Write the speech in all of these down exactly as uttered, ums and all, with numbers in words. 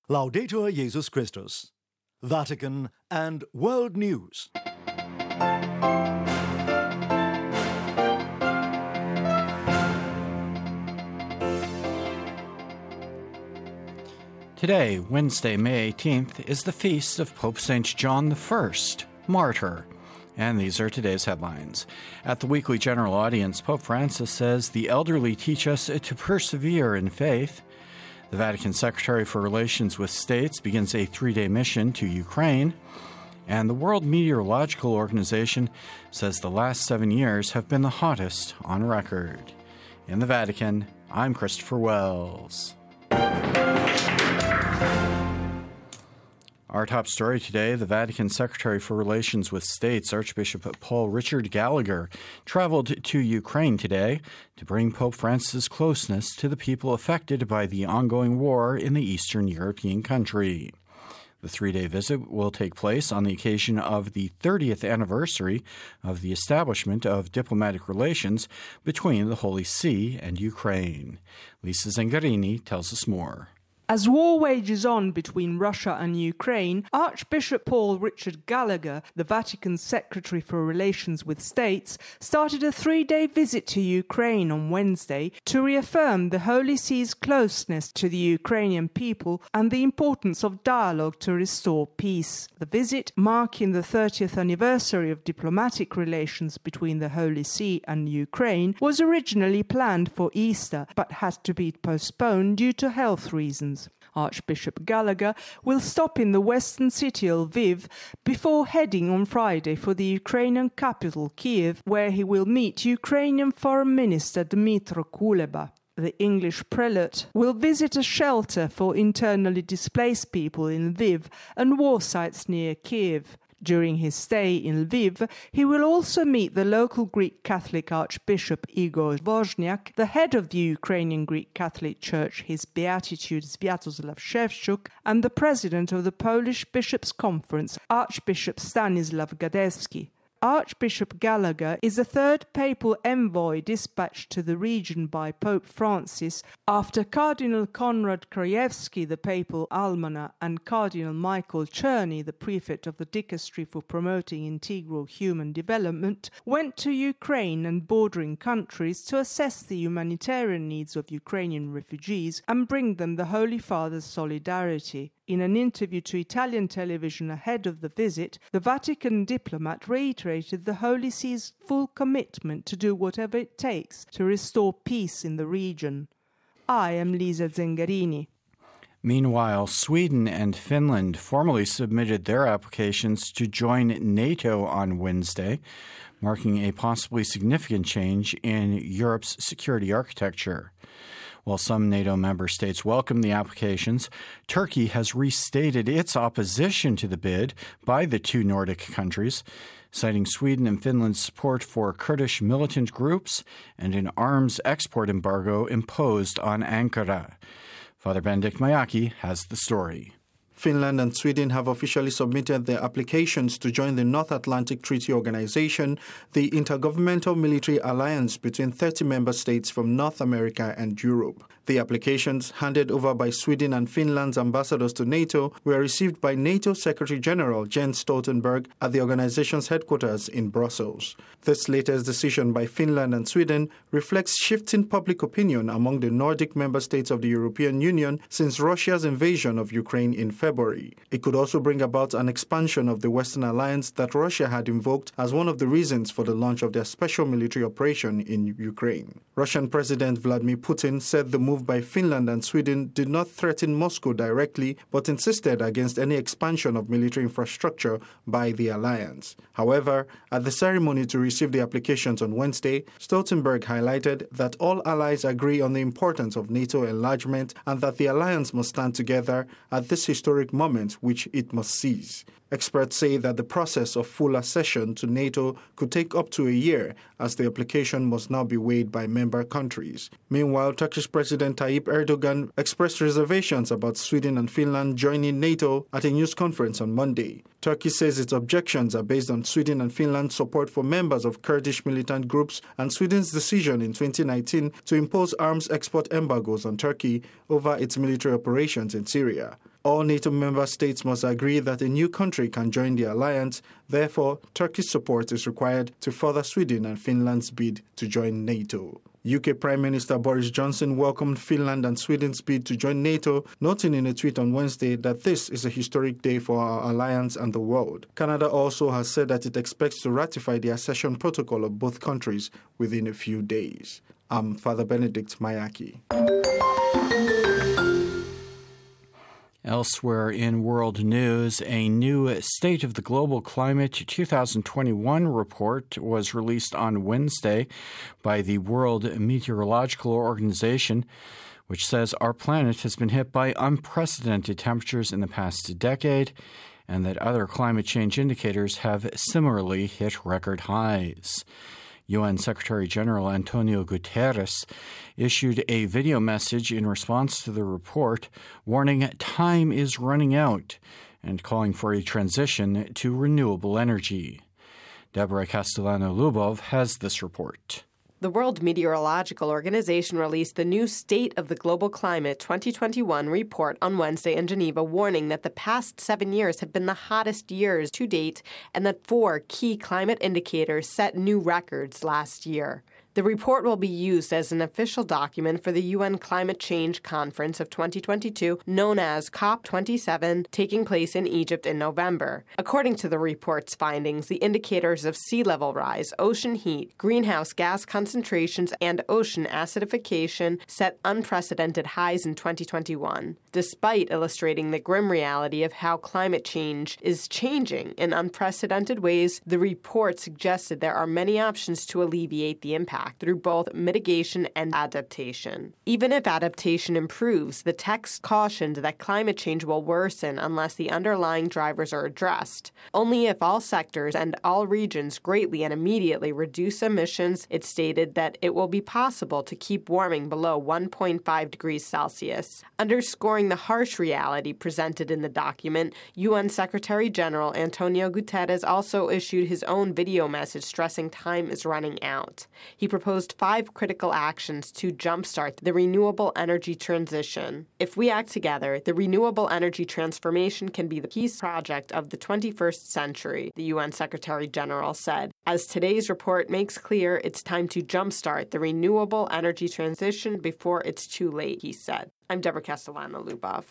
Laudetur Jesus Christus. Vatican and World News. Today, Wednesday, May eighteenth, is the feast of Pope Saint John the First, Martyr. And these are today's headlines. At the weekly general audience, Pope Francis says the elderly teach us to persevere in faith. The Vatican Secretary for Relations with States begins a three-day mission to Ukraine. And the World Meteorological Organization says the last seven years have been the hottest on record. In the Vatican, I'm Christopher Wells. Our top story today, the Vatican Secretary for Relations with States, Archbishop Paul Richard Gallagher, traveled to Ukraine today to bring Pope Francis' closeness to the people affected by the ongoing war in the Eastern European country. The three-day visit will take place on the occasion of the thirtieth anniversary of the establishment of diplomatic relations between the Holy See and Ukraine. Lisa Zengarini tells us more. As war wages on between Russia and Ukraine, Archbishop Paul Richard Gallagher, the Vatican's Secretary for Relations with States, started a three-day visit to Ukraine on Wednesday to reaffirm the Holy See's closeness to the Ukrainian people and the importance of dialogue to restore peace. The visit, marking the thirtieth anniversary of diplomatic relations between the Holy See and Ukraine, was originally planned for Easter but had to be postponed due to health reasons. Archbishop Gallagher will stop in the western city of Lviv before heading on Friday for the Ukrainian capital, Kiev, where he will meet Ukrainian Foreign Minister Dmytro Kuleba. The English prelate will visit a shelter for internally displaced people in Lviv and war sites near Kiev. During his stay in Lviv, he will also meet the local Greek Catholic Archbishop Igor Wozniak, the head of the Ukrainian Greek Catholic Church, His Beatitude Sviatoslav Shevchuk, and the president of the Polish Bishops' Conference, Archbishop Stanislav Gadewski. Archbishop Gallagher is the third papal envoy dispatched to the region by Pope Francis after Cardinal Konrad Krajewski, the papal almoner, and Cardinal Michael Czerny, the prefect of the Dicastery for Promoting Integral Human Development, went to Ukraine and bordering countries to assess the humanitarian needs of Ukrainian refugees and bring them the Holy Father's solidarity. In an interview to Italian television ahead of the visit, the Vatican diplomat reiterated the Holy See's full commitment to do whatever it takes to restore peace in the region. I am Lisa Zengarini. Meanwhile, Sweden and Finland formally submitted their applications to join NATO on Wednesday, marking a possibly significant change in Europe's security architecture. While some NATO member states welcomed the applications, Turkey has restated its opposition to the bid by the two Nordic countries, citing Sweden and Finland's support for Kurdish militant groups and an arms export embargo imposed on Ankara. Father Benedict Mayaki has the story. Finland and Sweden have officially submitted their applications to join the North Atlantic Treaty Organization, the intergovernmental military alliance between thirty member states from North America and Europe. The applications, handed over by Sweden and Finland's ambassadors to NATO, were received by NATO Secretary General Jens Stoltenberg at the organization's headquarters in Brussels. This latest decision by Finland and Sweden reflects shifting public opinion among the Nordic member states of the European Union since Russia's invasion of Ukraine in February. It could also bring about an expansion of the Western alliance that Russia had invoked as one of the reasons for the launch of their special military operation in Ukraine. Russian President Vladimir Putin said the move by Finland and Sweden did not threaten Moscow directly, but insisted against any expansion of military infrastructure by the alliance. However, at the ceremony to receive the applications on Wednesday, Stoltenberg highlighted that all allies agree on the importance of NATO enlargement and that the alliance must stand together at this historic moment which it must seize. Experts say that the process of full accession to NATO could take up to a year, as the application must now be weighed by member countries. Meanwhile, Turkish President Tayyip Erdogan expressed reservations about Sweden and Finland joining NATO at a news conference on Monday. Turkey says its objections are based on Sweden and Finland's support for members of Kurdish militant groups and Sweden's decision in twenty nineteen to impose arms export embargoes on Turkey over its military operations in Syria. All NATO member states must agree that a new country can join the alliance. Therefore, Turkey's support is required to further Sweden and Finland's bid to join NATO. U K Prime Minister Boris Johnson welcomed Finland and Sweden's bid to join NATO, noting in a tweet on Wednesday that this is a historic day for our alliance and the world. Canada also has said that it expects to ratify the accession protocol of both countries within a few days. I'm Father Benedict Mayaki. Elsewhere in world news, a new State of the Global Climate two thousand twenty-one report was released on Wednesday by the World Meteorological Organization, which says our planet has been hit by unprecedented temperatures in the past decade and that other climate change indicators have similarly hit record highs. U N Secretary-General Antonio Guterres issued a video message in response to the report, warning time is running out and calling for a transition to renewable energy. Deborah Castellano-Lubov has this report. The World Meteorological Organization released the new State of the Global Climate twenty twenty-one report on Wednesday in Geneva, warning that the past seven years have been the hottest years to date and that four key climate indicators set new records last year. The report will be used as an official document for the U N Climate Change Conference of twenty twenty-two, known as COP twenty-seven, taking place in Egypt in November. According to the report's findings, the indicators of sea level rise, ocean heat, greenhouse gas concentrations, and ocean acidification set unprecedented highs in twenty twenty-one. Despite illustrating the grim reality of how climate change is changing in unprecedented ways, the report suggested there are many options to alleviate the impact through both mitigation and adaptation. Even if adaptation improves, the text cautioned that climate change will worsen unless the underlying drivers are addressed. Only if all sectors and all regions greatly and immediately reduce emissions, it stated that it will be possible to keep warming below one point five degrees Celsius. Underscoring the harsh reality presented in the document, U N Secretary-General Antonio Guterres also issued his own video message stressing time is running out. He proposed five critical actions to jumpstart the renewable energy transition. If we act together, the renewable energy transformation can be the key project of the twenty-first century, the U N Secretary-General said. As today's report makes clear, it's time to jumpstart the renewable energy transition before it's too late, he said. I'm Deborah Castellano-Lubov.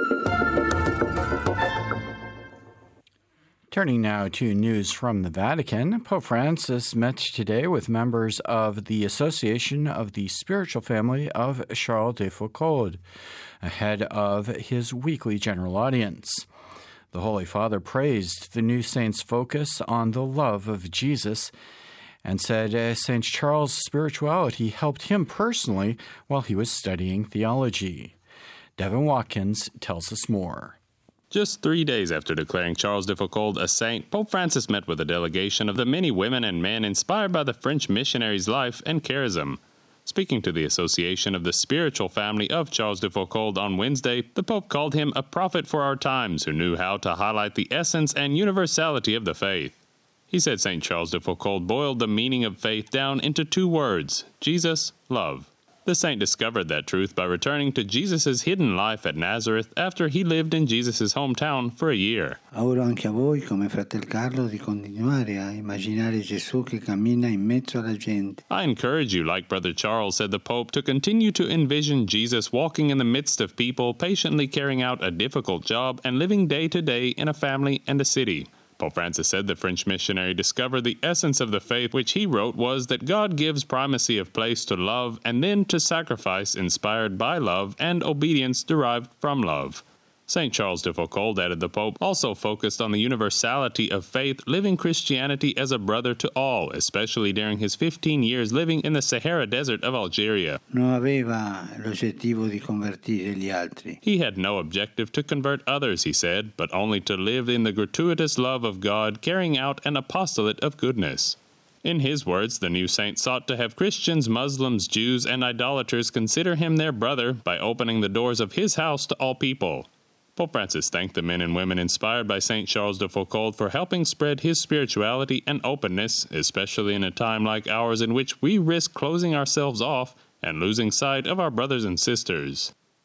Turning now to news from the Vatican, Pope Francis met today with members of the Association of the Spiritual Family of Charles de Foucauld, ahead of his weekly general audience. The Holy Father praised the new saint's focus on the love of Jesus and said uh, Saint Charles' spirituality helped him personally while he was studying theology. Devin Watkins tells us more. Just three days after declaring Charles de Foucauld a saint, Pope Francis met with a delegation of the many women and men inspired by the French missionary's life and charism. Speaking to the Association of the Spiritual Family of Charles de Foucauld on Wednesday, the Pope called him a prophet for our times who knew how to highlight the essence and universality of the faith. He said Saint Charles de Foucauld boiled the meaning of faith down into two words: Jesus, love. The saint discovered that truth by returning to Jesus' hidden life at Nazareth after he lived in Jesus' hometown for a year. Auguro anche a voi, come Fratel Carlo, di continuare a immaginare Gesù che cammina in mezzo alla gente. I encourage you, like Brother Charles, said the Pope, to continue to envision Jesus walking in the midst of people, patiently carrying out a difficult job and living day to day in a family and a city. Pope Francis said the French missionary discovered the essence of the faith, which he wrote was that God gives primacy of place to love and then to sacrifice inspired by love and obedience derived from love. Saint Charles de Foucauld, added the Pope, also focused on the universality of faith, living Christianity as a brother to all, especially during his fifteen years living in the Sahara Desert of Algeria. Non aveva l'obiettivo di convertire gli altri. He had no objective to convert others, he said, but only to live in the gratuitous love of God, carrying out an apostolate of goodness. In his words, the new saint sought to have Christians, Muslims, Jews, and idolaters consider him their brother by opening the doors of his house to all people. Pope Francis thanked the men and women inspired by Saint Charles de Foucauld for helping spread his spirituality and openness, especially in a time like ours in which we risk closing ourselves off and losing sight of our brothers and sisters.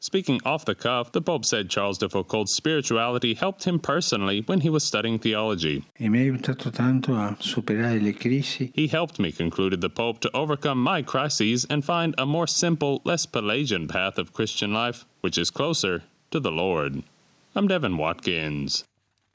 Speaking off the cuff, the Pope said Charles de Foucault's spirituality helped him personally when he was studying theology. E mi ha aiutato tanto a superare le crisi. He helped me, concluded the Pope, to overcome my crises and find a more simple, less Pelagian path of Christian life, which is closer to the Lord. I'm Devin Watkins.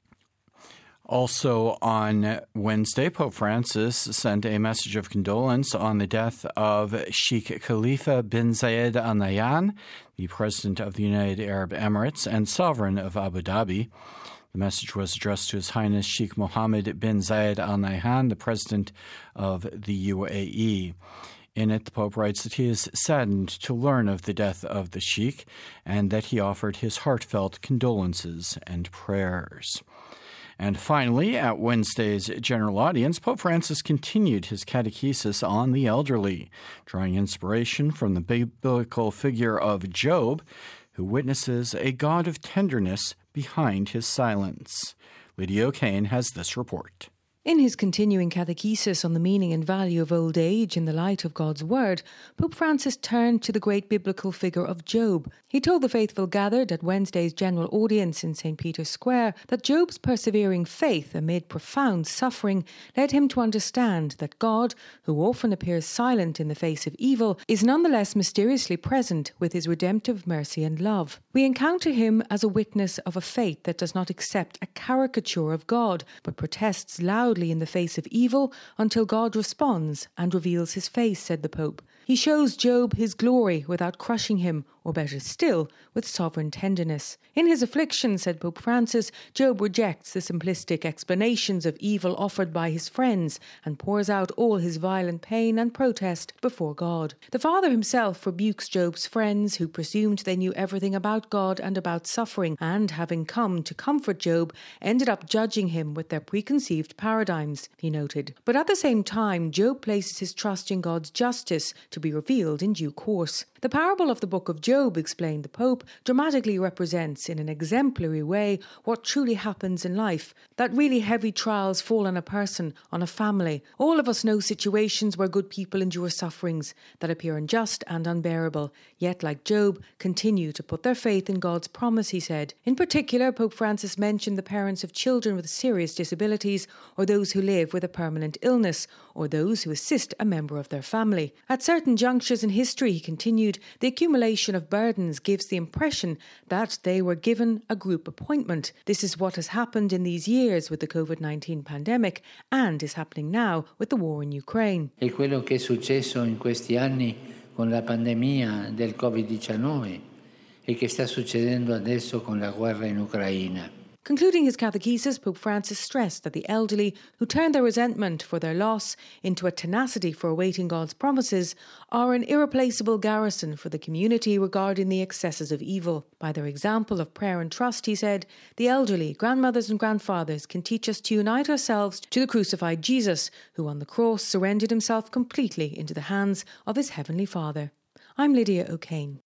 Also on Wednesday, Pope Francis sent a message of condolence on the death of Sheikh Khalifa bin Zayed Al Nahyan, the President of the United Arab Emirates and Sovereign of Abu Dhabi. The message was addressed to His Highness Sheikh Mohammed bin Zayed Al Nahyan, the President of the U A E. In it, the Pope writes that he is saddened to learn of the death of the Sheikh and that he offered his heartfelt condolences and prayers. And finally, at Wednesday's general audience, Pope Francis continued his catechesis on the elderly, drawing inspiration from the biblical figure of Job, who witnesses a God of tenderness behind his silence. Lydia O'Kane has this report. In his continuing catechesis on the meaning and value of old age in the light of God's Word, Pope Francis turned to the great biblical figure of Job. He told the faithful gathered at Wednesday's general audience in Saint Peter's Square that Job's persevering faith amid profound suffering led him to understand that God, who often appears silent in the face of evil, is nonetheless mysteriously present with his redemptive mercy and love. We encounter him as a witness of a faith that does not accept a caricature of God, but protests loudly in the face of evil until God responds and reveals his face, said the Pope. He shows Job his glory without crushing him, or better still, with sovereign tenderness. In his affliction, said Pope Francis, Job rejects the simplistic explanations of evil offered by his friends and pours out all his violent pain and protest before God. The Father himself rebukes Job's friends who presumed they knew everything about God and about suffering, and having come to comfort Job, ended up judging him with their preconceived paradigms, he noted. But at the same time, Job places his trust in God's justice to be revealed in due course. The parable of the book of Job, explained the Pope, dramatically represents in an exemplary way what truly happens in life, that really heavy trials fall on a person, on a family. All of us know situations where good people endure sufferings that appear unjust and unbearable, yet, like Job, continue to put their faith in God's promise, he said. In particular, Pope Francis mentioned the parents of children with serious disabilities, or those who live with a permanent illness, or those who assist a member of their family. At certain junctures in history, he continued, the accumulation of burdens gives the impression that they were given a group appointment. This is what has happened in these years with the covid nineteen pandemic and is happening now with the war in Ukraine. È quello che è successo in questi anni con la pandemia del covid diciannove e che sta succedendo adesso con la guerra in Ucraina. Concluding his catechesis, Pope Francis stressed that the elderly, who turn their resentment for their loss into a tenacity for awaiting God's promises, are an irreplaceable garrison for the community regarding the excesses of evil. By their example of prayer and trust, he said, the elderly, grandmothers and grandfathers can teach us to unite ourselves to the crucified Jesus, who on the cross surrendered himself completely into the hands of his Heavenly Father. I'm Lydia O'Kane.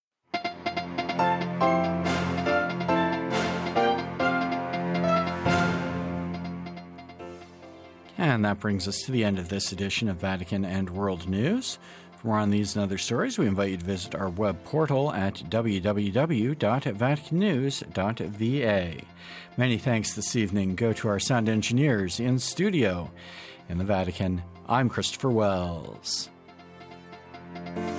And that brings us to the end of this edition of Vatican and World News. For more on these and other stories, we invite you to visit our web portal at w w w dot vatican news dot v a. Many thanks this evening go to our sound engineers in studio. In the Vatican, I'm Christopher Wells.